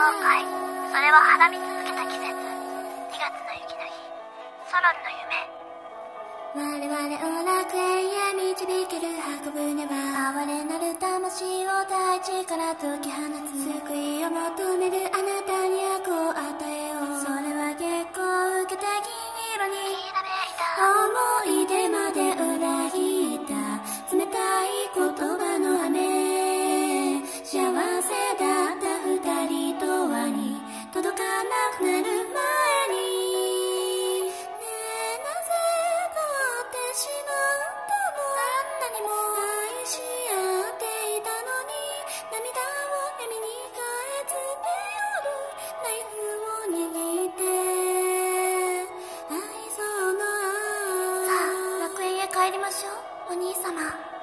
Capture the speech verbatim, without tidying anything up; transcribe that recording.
会。それは花見続けた季節。にがつの雪の日。ソロンの夢。 我々を楽園へ導ける箱舟は哀れなる魂を大地から解き放つ。救いを求めるあなたに悪を与えよう。それは月光を受けて銀色に思い出まで裏切った冷たい言葉の雨。幸せだった二人とはに届かなくなる前に、ねえなぜ変わってしまったの。あんなにも愛し合っていたのに、涙を闇に変え詰め寄るナイフを握って愛想のさあ、楽園へ帰りましょう、お兄様。